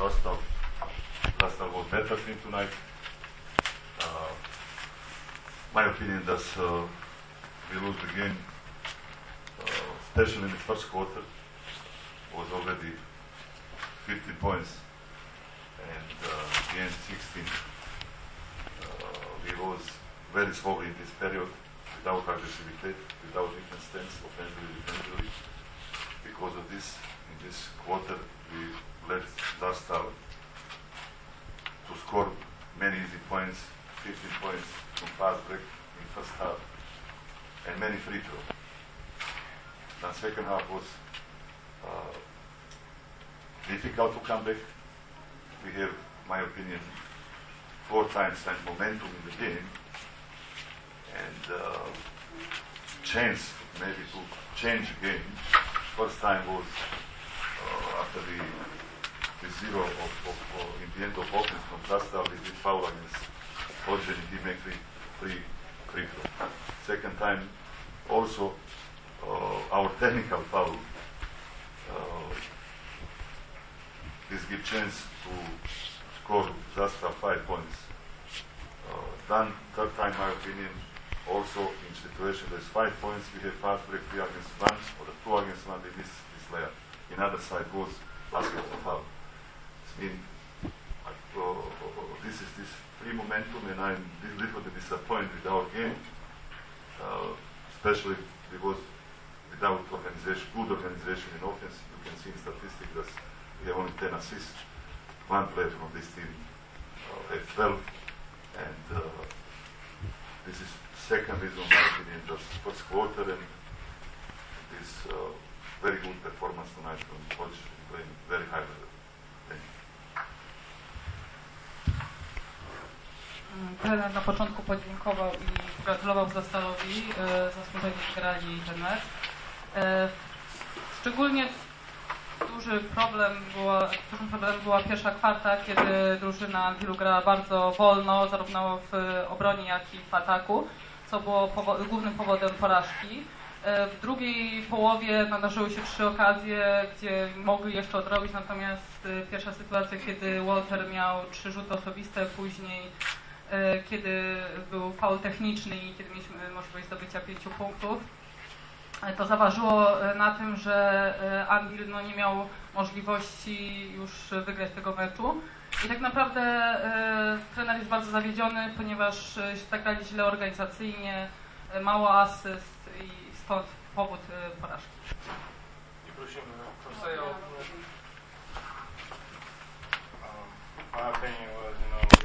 Zastal was better team tonight. My opinion that we lose the game, especially in the first quarter, was already 15 points, and again 16. We was very slowly in this period, without aggressivity, without defense stance, offensively, defensively. Because of this, in this quarter, we let Zastal to score many easy points, 15 points from fast break in first half, and many free throws. The second half was difficult to come back. We have, my opinion, 4 times and momentum in the game, and chance maybe to change the game. First time was after the zero in the end of offense from Zastal, we did foul against Hodge, and he made free throw. Second time also our technical foul. This gives chance to score Zastal 5 points. Then third time, my opinion, also in situation there's 5 points, we have fast break 3 against 1 or 2 against 1, we miss this layup. In other side goes basketball foul. This is this free momentum, and I'm a little bit disappointed with our game, especially because without organization, good organization in offense. You can see in statistics that we have only 10 assists. One player from this team had 12, and this is second reason, in my opinion, just first quarter, and this very good performance tonight from Hodge, playing very high level. Thank you. Trener na początku podziękował i gratulował Zastalowi, zasłużeni wygrali ten mecz. Szczególnie dużym problemem była pierwsza kwarta, kiedy drużyna Anwilu grała bardzo wolno, zarówno w obronie, jak i w ataku, co było głównym powodem porażki. W drugiej połowie nadarzyły się 3 okazje, gdzie mogli jeszcze odrobić, natomiast pierwsza sytuacja, kiedy Walter miał 3 rzuty osobiste, później kiedy był faul techniczny i kiedy mieliśmy możliwość zdobycia 5 punktów, to zaważyło na tym, że Anwil nie miał możliwości już wygrać tego meczu. I tak naprawdę trener jest bardzo zawiedziony, ponieważ zagrali źle organizacyjnie, mało asyst i stąd powód porażki. I prosimy Jose o